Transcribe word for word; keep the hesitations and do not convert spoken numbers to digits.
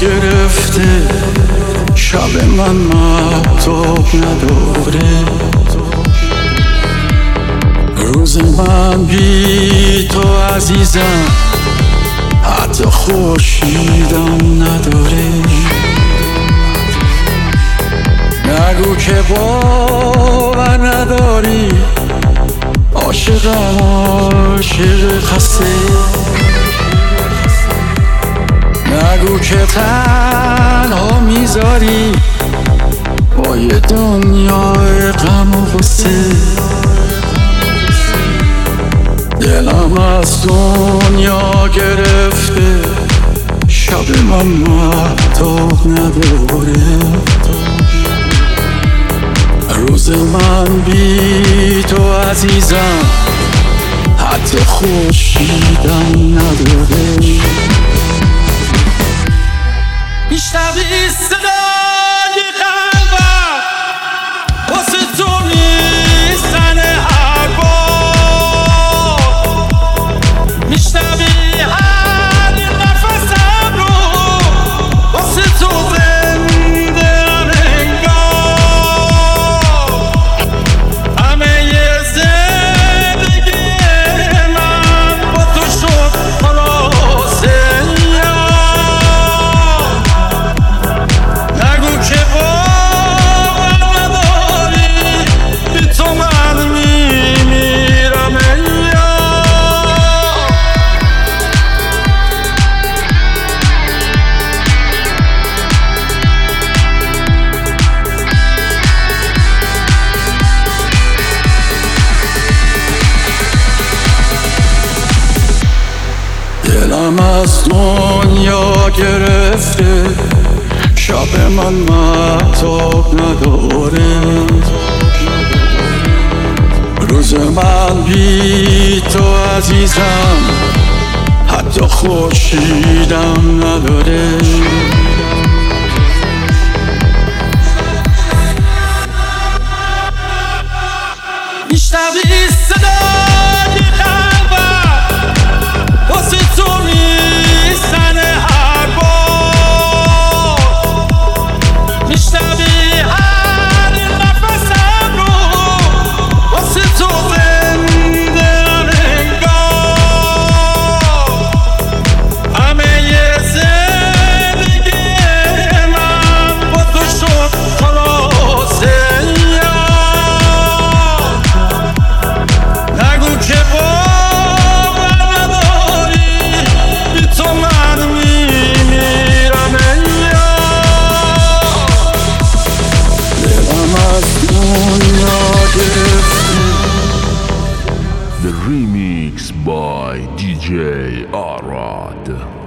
گرفته، شب من مهتاب نداره، روز من بی تو عزیزم حتی خورشیدم نداره. نگو که باور نداری، عاشقم عاشق خسته. نگو که تنها میذاری با یه دنیای غم و غصه. دلم از دنیا گرفته، شب من مهتاب نداره، روز من بی تو عزیزم حتی خورشیدم نداره. میشنوی صدای قلبم واسه تو میزنه هر بار، میشنوی هر نفسم رو واسه تو زنده انگار. همه یه زندگی من با تو شد خلاصه. دلم از دنیا گرفته، شب من مهتاب نداره، روز من بی تو عزیزم حتی خورشیدم نداره. میشنوی صدای قلبم واسه تو میزنه هر بار، میشنوی هر نفسم رو واسه تو زنده انگار. همه یه زندگی من با تو شد خلاصه. نگو که باور نداری، بی تو من میمیرم دلم از دنیا گرفته. The remix by دی جی Arad.